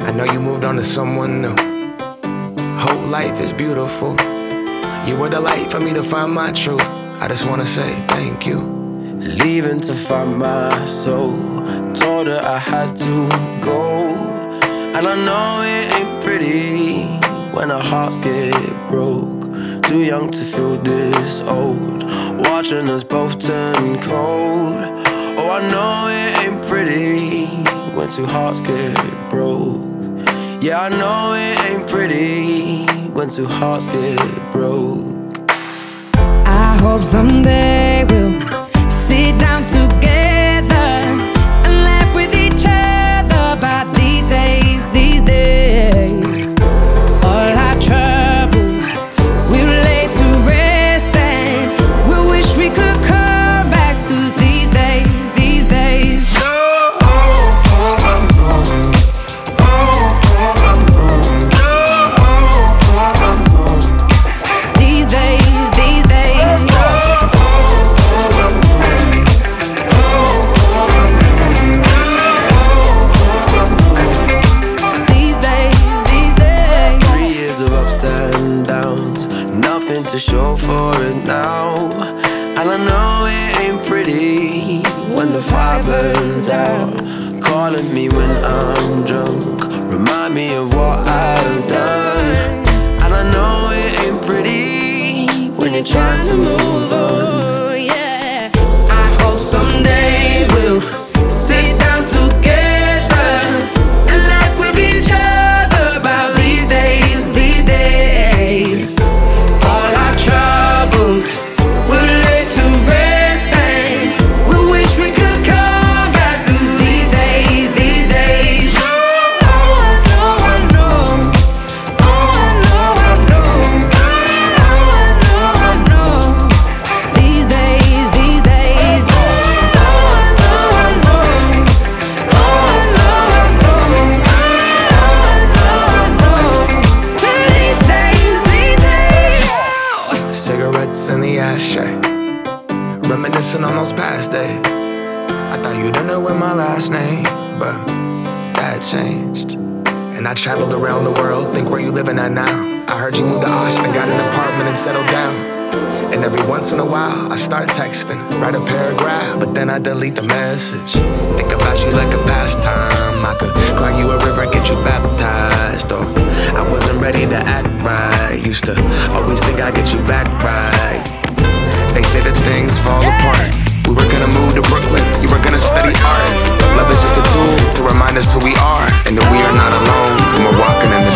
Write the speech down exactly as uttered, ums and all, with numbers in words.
I know you moved on to someone new. Whole life is beautiful. You were the light for me to find my truth. I just wanna say thank you. Leaving to find my soul. Told her I had to go. And I know it ain't pretty when our hearts get broke. Too young to feel this old, watching us both turn cold. Oh, I know it ain't pretty when two hearts get broke. Yeah, I know it ain't pretty when two hearts get broke. I hope someday we'll sit down together and laugh with each other about these days, these days. All our troubles we'll lay to rest, and we wish we could come back to these days, these days. These days, these days. These days, these days. Three years of ups and downs, nothing to show for it now. And I know it ain't pretty when the fire burns out. Calling me when I'm drunk, remind me of what I've done. And I know it ain't pretty when you're trying to move on. Yeah. I hope someday we'll sit down together and laugh with each other about these days, these days. All our troubles we'll lay to rest, and we wish we could come back to these days, these days. Oh, I know, I know. Oh, I know, I know. Oh, I know, I know. These days, these days. Oh, I know, I know. Oh, I know, I know. Oh, I know, I know. These days, these days. Cigarettes in the ashtray, reminiscing on those past days. I thought you didn't know my last name, but that changed. And I traveled around the world, think where you living at now. I heard you moved to Austin, got an apartment and settled down. And every once in a while, I start texting, write a paragraph, but then I delete the message. Think about you like a pastime. I could cry you a river, get you baptized. Or I wasn't ready to act right. Used to always think I'd get you back right. They say that things fall apart. We were gonna move to Brooklyn, you were gonna study art. Love is just a tool to remind us who we are, and that we are not alone when we're walking in the